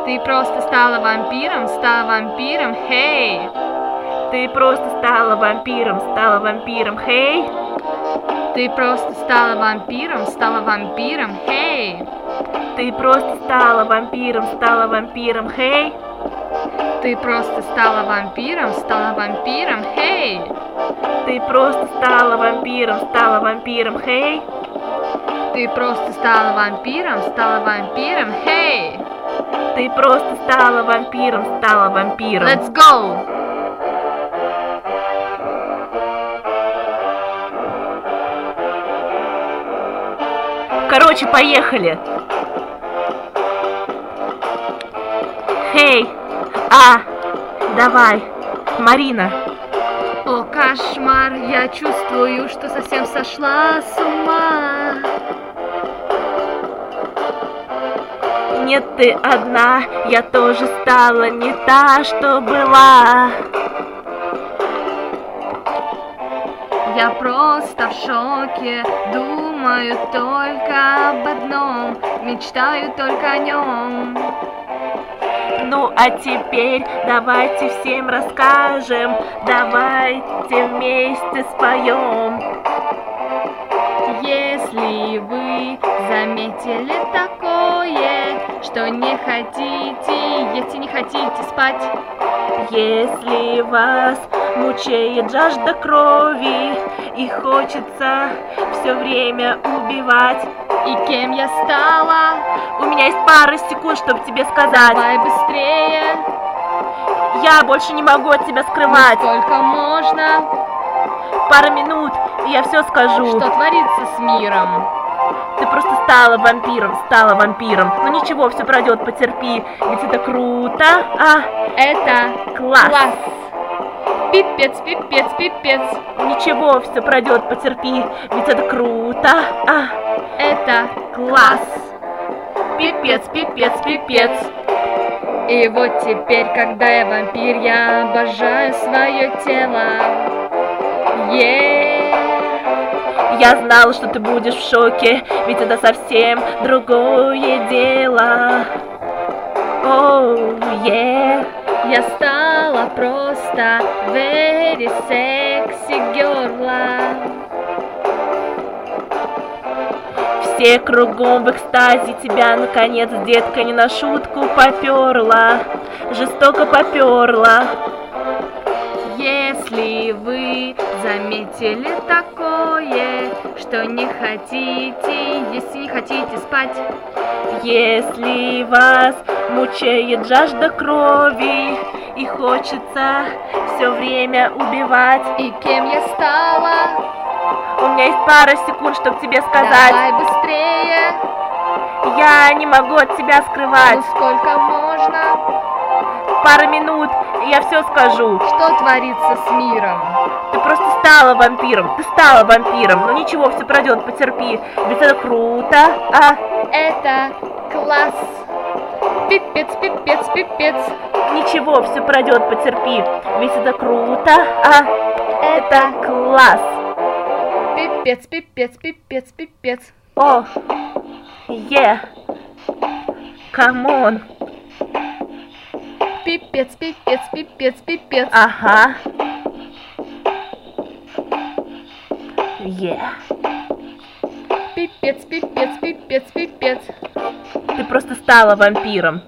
Ты просто стала вампиром, хей! Ты просто стала вампиром, хей! Ты просто стала вампиром, хей! Ты просто стала вампиром, хей! Ты просто стала вампиром, хей! Ты просто стала вампиром, хей! Ты просто стала вампиром, хей! Ты просто стала вампиром, Let's go! Короче, поехали! Хей! Давай! Марина! О, кошмар, я чувствую, что совсем сошла с ума. Нет, ты одна, я тоже стала не та, что была. Я просто в шоке, думаю только об одном, мечтаю только о нем. Ну а теперь давайте всем расскажем, давайте вместе споем. Если вы заметили такое, что не хотите есть и не хотите спать, если вас мучает жажда крови и хочется все время убивать, и кем я стала? У меня есть пара секунд, чтобы тебе сказать. Давай быстрее. Я больше не могу от тебя скрывать. Сколько можно? Пара минут, и я все скажу. Что творится с миром? Ты просто стала вампиром. Но ничего, все пройдет, потерпи. Ведь это круто. Это класс. Пипец. Ничего, все пройдет, потерпи. Ведь это круто. Это класс. Пипец. И вот теперь, когда я вампир, я обожаю свое тело. Я знала, что ты будешь в шоке, ведь это совсем другое дело. Я стала просто very sexy girl. Все кругом в экстазе, тебя наконец, детка, не на шутку поперла, жестоко поперла. Если вы заметили такое, что не хотите есть и не хотите спать, если вас мучает жажда крови и хочется все время убивать, и кем я стала? У меня есть пара секунд, чтобы тебе сказать. Давай быстрее. Я не могу от тебя скрывать. Ну сколько можно? Пара минут, и я все скажу. Что творится с миром? Ты просто стала вампиром. Но ничего, все пройдет, потерпи. Ведь это круто. Это класс. Пипец. Ничего, все пройдет, потерпи. Ведь это круто. Это класс. Пипец. Come on. Пипец. Ага. Пипец. Ты просто стала вампиром.